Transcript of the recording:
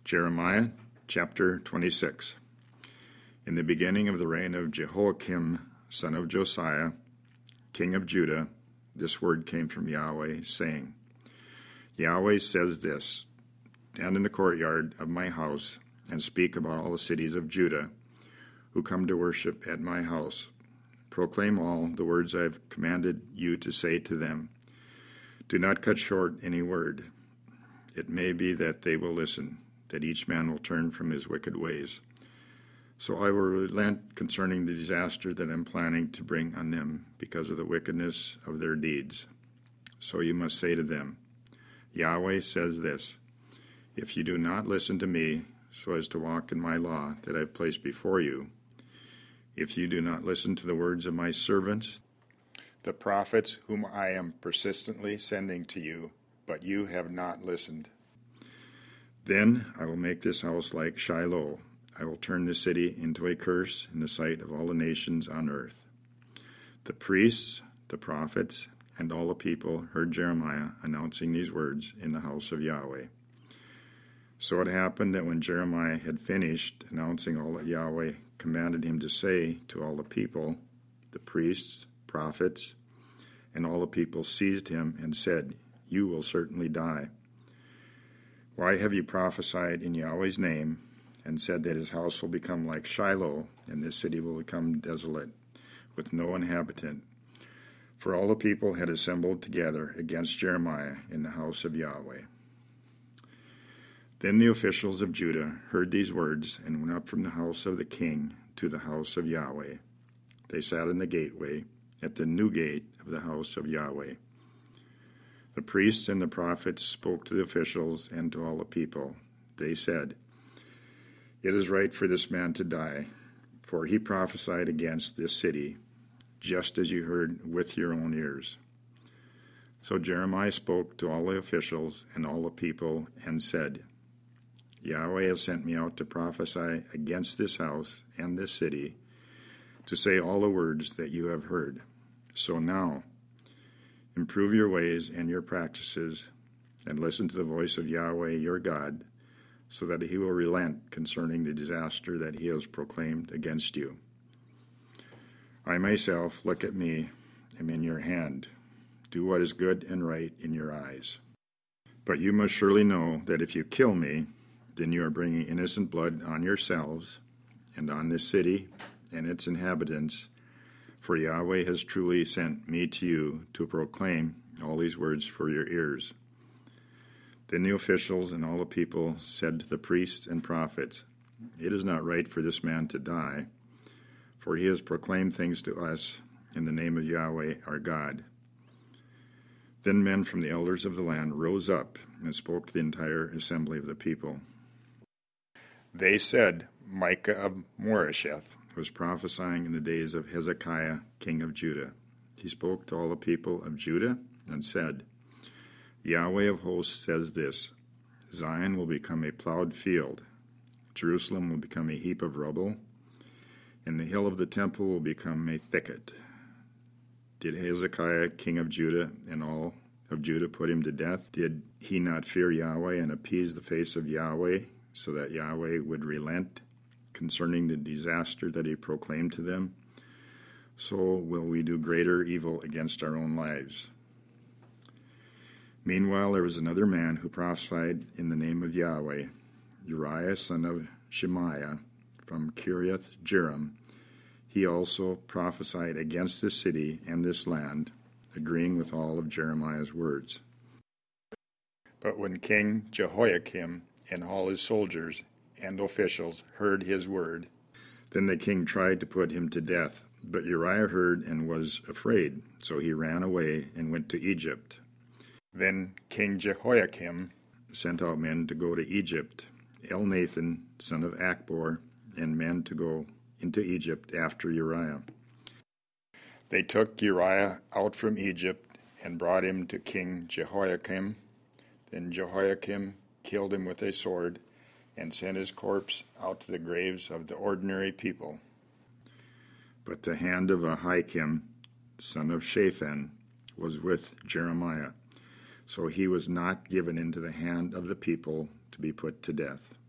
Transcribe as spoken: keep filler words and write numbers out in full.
Jeremiah chapter twenty-six. In the beginning of the reign of Jehoiakim, son of Josiah, king of Judah, this word came from Yahweh, saying, Yahweh says this, stand in the courtyard of my house and speak about all the cities of Judah who come to worship at my house. Proclaim all the words I have commanded you to say to them. Do not cut short any word. It may be that they will listen, that each man will turn from his wicked ways. So I will relent concerning the disaster that I am planning to bring on them because of the wickedness of their deeds. So you must say to them, Yahweh says this, if you do not listen to me so as to walk in my law that I have placed before you, if you do not listen to the words of my servants, the prophets whom I am persistently sending to you, but you have not listened, then I will make this house like Shiloh. I will turn this city into a curse in the sight of all the nations on earth. The priests, the prophets, and all the people heard Jeremiah announcing these words in the house of Yahweh. So it happened that when Jeremiah had finished announcing all that Yahweh commanded him to say to all the people, the priests, prophets, and all the people seized him and said, You will certainly die. Why have you prophesied in Yahweh's name and said that his house will become like Shiloh and this city will become desolate with no inhabitant? For all the people had assembled together against Jeremiah in the house of Yahweh. Then the officials of Judah heard these words and went up from the house of the king to the house of Yahweh. They sat in the gateway at the new gate of the house of Yahweh. The priests and the prophets spoke to the officials and to all the people. They said, It is right for this man to die, for he prophesied against this city, just as you heard with your own ears. So Jeremiah spoke to all the officials and all the people and said, Yahweh has sent me out to prophesy against this house and this city, to say all the words that you have heard. So now, improve your ways and your practices, and listen to the voice of Yahweh your God, so that he will relent concerning the disaster that he has proclaimed against you. I myself, look at me, am in your hand. Do what is good and right in your eyes. But you must surely know that if you kill me, then you are bringing innocent blood on yourselves and on this city and its inhabitants, for Yahweh has truly sent me to you to proclaim all these words for your ears. Then the officials and all the people said to the priests and prophets, It is not right for this man to die, for he has proclaimed things to us in the name of Yahweh our God. Then men from the elders of the land rose up and spoke to the entire assembly of the people. They said, Micah of Moresheth was prophesying in the days of Hezekiah, king of Judah. He spoke to all the people of Judah and said, Yahweh of hosts says this, Zion will become a plowed field, Jerusalem will become a heap of rubble, and the hill of the temple will become a thicket. Did Hezekiah, king of Judah, and all of Judah put him to death? Did he not fear Yahweh and appease the face of Yahweh, so that Yahweh would relent concerning the disaster that he proclaimed to them? So will we do greater evil against our own lives. Meanwhile, there was another man who prophesied in the name of Yahweh, Uriah, son of Shemaiah, from Kiriath Jearim. He also prophesied against this city and this land, agreeing with all of Jeremiah's words. But when King Jehoiakim and all his soldiers and officials heard his word, then the king tried to put him to death. But Uriah heard and was afraid, so he ran away and went to Egypt. Then King Jehoiakim sent out men to go to Egypt, Elnathan, son of Achbor, and men to go into Egypt after Uriah. They took Uriah out from Egypt and brought him to King Jehoiakim. Then Jehoiakim killed him with a sword and sent his corpse out to the graves of the ordinary people. But the hand of Ahikam, son of Shaphan, was with Jeremiah, so he was not given into the hand of the people to be put to death.